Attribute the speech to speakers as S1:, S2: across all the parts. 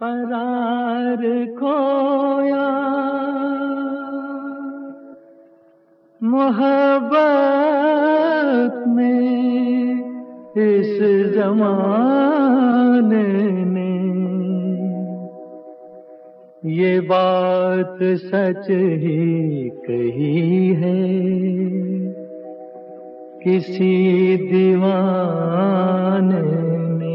S1: करार खोया मोहब्बत में इस जमाने ने, ये बात सच ही कही है किसी दीवाने ने,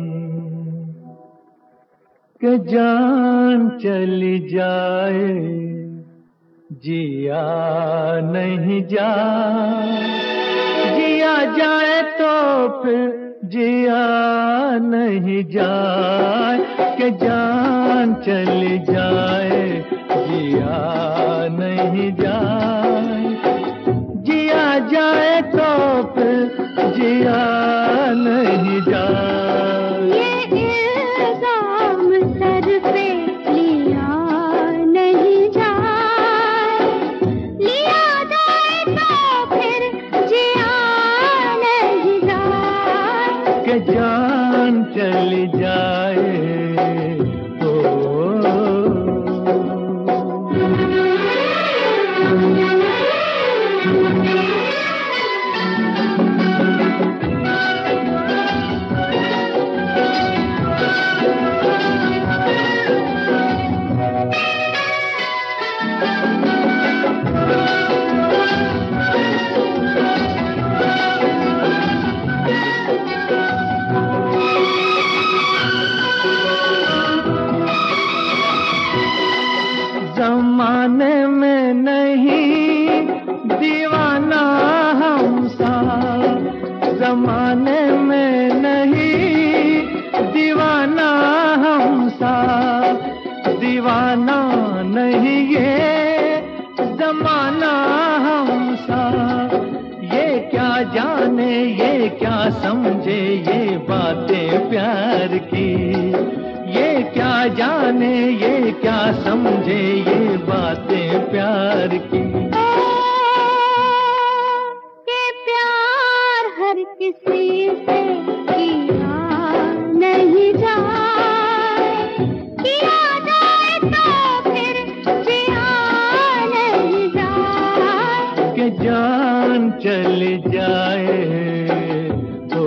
S1: कि जान चली जाए जिया नहीं जाए, जिया जाए तो फिर जिया नहीं जाए, कि जान चली जाए जिया नहीं जाए, जिया जाए तो फिर जिया नहीं जाए।
S2: ये इल्जाम सर पे लिया नहीं जाए, लिया जाए तो फिर जिया नहीं जाए,
S1: कि जान चली जाए तो ज़माने में नहीं दीवाना हम सा, ज़माने में नहीं दीवाना हम सा, दीवाना नहीं ये ज़माना हम सा, ये क्या जाने ये क्या समझे ये बातें प्यार की, ये क्या जाने ये क्या समझे ये बातें प्यार की।
S2: कि प्यार हर किसी से किया नहीं जाए, किया जाए तो फिर जिया नहीं जाए,
S1: कि जान चली जाए तो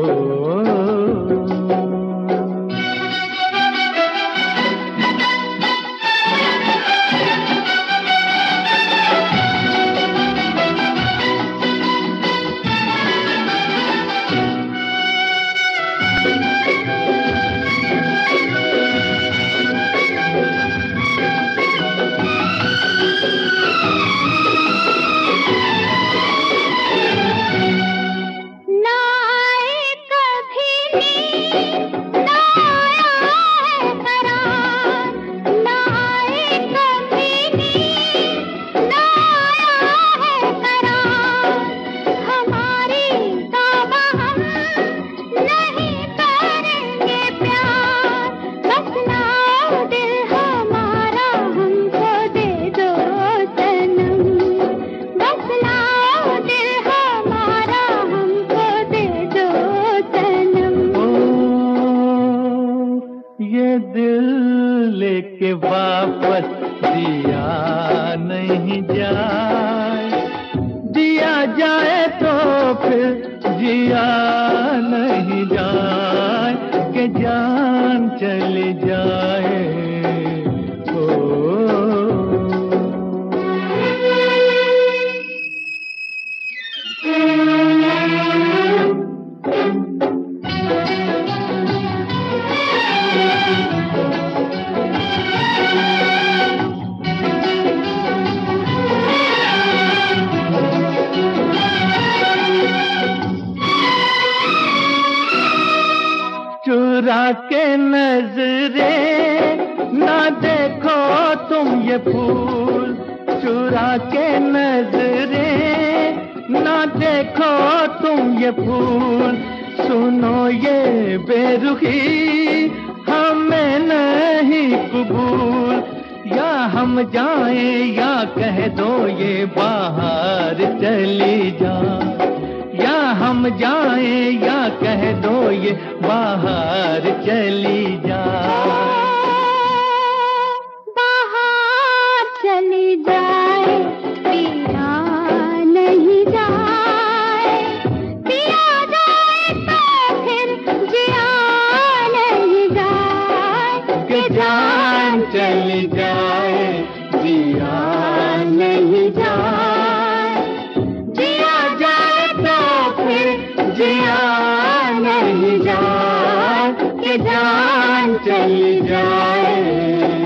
S1: दिल लेके वापस दिया नहीं जाए, दिया जाए तो फिर जिया नहीं जाए, कि जान चली जाए चुरा के नजरे ना देखो तुम ये फूल, चुरा के नजरे ना देखो तुम ये फूल, सुनो ये बेरुखी हमें नहीं कबूल, या हम जाएं या कह दो ये बाहर चली जा, या हम जाएं या कह दो ये बाहर चली जा। जान चली जाए।